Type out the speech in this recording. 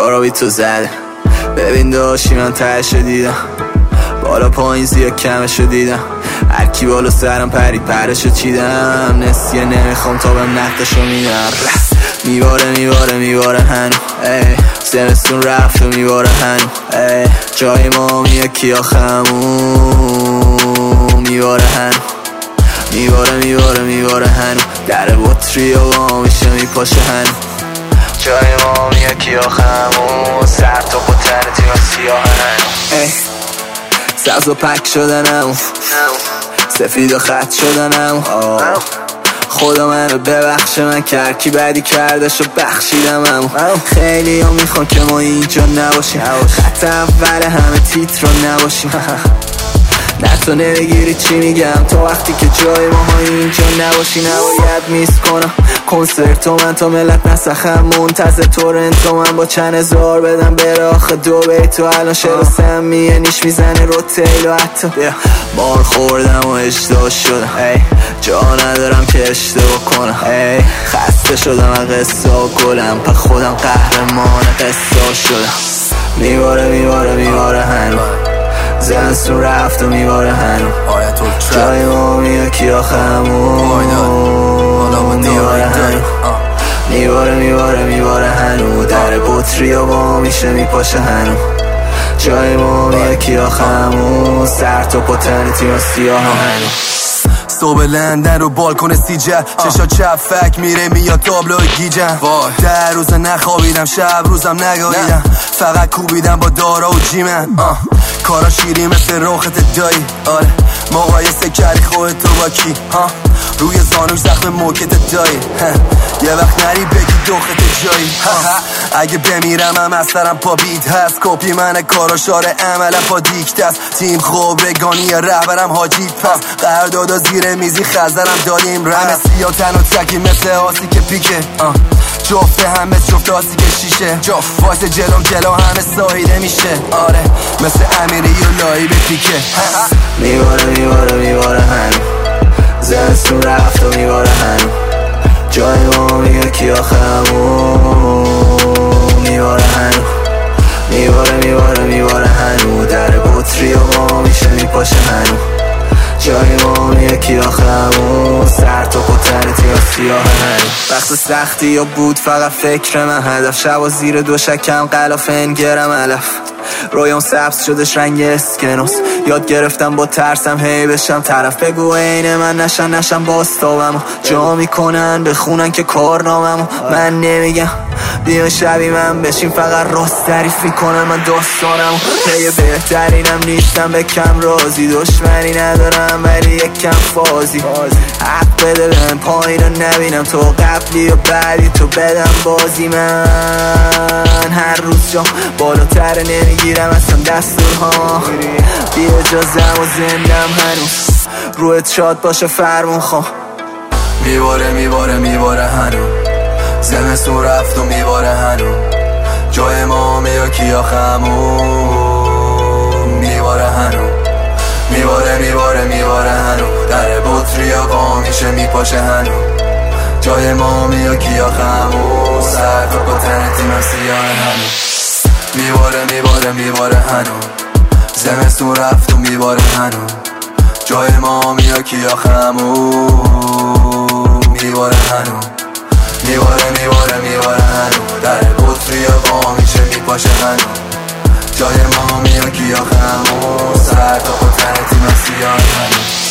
یارو بی تو زده. ببین داشتی من تهشو دیدم، بالا پایین زیاد کمشو دیدم، هر کی بالا سرم پرید پرشو چیدم. نسیه نمیخوام تا بهم نقدشو میدم. میباره هنو زمستون رفت و میباره هنو جای ما میه کیا خمون میباره هنو میباره هنو در بطری و با میشه میپاشه هنو جای ما میه کیا خمون سر تا پتن تیم سیاه هنو سبز و پک شدنم، سفید و خط شدنم. خدا منو ببخشه، من که هرکی بدی کردشو بخشیدم. خیلی ها میخوان که ما اینجا نباشیم، خط اول همه تیتر رو نباشیم. نه تو نمیگیری چی میگم، تو وقتی که جای ما اینجا نباشی. نباید میس کنم کنسرتو من تا ملت نسخم، منتظر تورنتو من با چند هزار بدم بره آخه دو بیتو. الان شعر سمیه نیش میزنه رو تیل و حتی بار خوردم و اجدا شدم. جا ندارم که اشتباه کنم، خسته شدم و قصه و گلم پا خودم قهرمان قصه شدم. میباره هنو زمستون رفت و میباره هنو جای ما میه کیا خمون میباره هنو میباره هنو در بطری و با میشه میپاشه هنو جای ما میه کیا خمون سر تا پتن تیم سیاه هنو صبح لندن رو بالکن سیجر چشا چفک میره میاد تابلوی گیجن. در روز نخوابیدم شب روزم نگاهیدم، فقط کوبیدم با دارا و جیمن. کارا شیری مثل روخت دایی، آره مقایسه کردی خودتو با کی؟ روی زانوش زخم موکت دایی، یه وقت نری بگی دوخت جایی. اگه بمیرم هم اثرم پا بیت هست، کپی من کارا شاره عملم پا دیکت است. تیم خوب رگانی رهبرم حاجی پس، قراردادا زیر میزی خزرم داریم رمه سیا تن و تکی مثل آسی که پیکه. جفته همه جفت آسی که شیشه، واسه جلو همه سایده میشه. آره مثل امیری و لایی به پیکه. میباره هنو زمستون رفت و میباره هنو جای ما میگه کیا خمون میباره هنو میباره هنو در بطری و ما میشه میپاشه هنو جای ما میه کیا خمون سر تا پتن تیم سیاه هنو. وقت سختی یا بود فقط فکر من هدف، شب و زیر دو شکم قلاف انگرم علف. رویام سبز شدش رنگ اسکنوس، یاد گرفتم با ترسم هی بشم طرف. بگو عین من نشن باستابم جا میکنن بخونن که کارنامم. من نمیگم بیا شبی من بشین فقط راست تعریف میکنم من داستانم. پی بهترینم نیستم به کم رازی، دشمنی ندارم ولی یک کم فازی. حق بده بهم پایین رو نبینم، تو قبلی و بعدی تو بدم بازی. من هر روز جا بالاتر نمیگیرم اصلا دستورها، بی اجازم و زندم هنوز رویت شاد باشه فرمون خواه. میباره هنو زمستون رفت و میباره هنو جای ما میه کیا خمون میباره هنو میباره هنو در بطری آقا میشه میپاشه هنو جای ما میه کیا خمون سر تا پتن تیم سیاه هنو میباره هنو زمستون رفت و میباره هنو جای ما میه کیا خمون میباره هنو میباره هنو در بطری با میشه میپاشه هنو جای ما میه کیا خمون سر تا پتن تیم سیاه هنو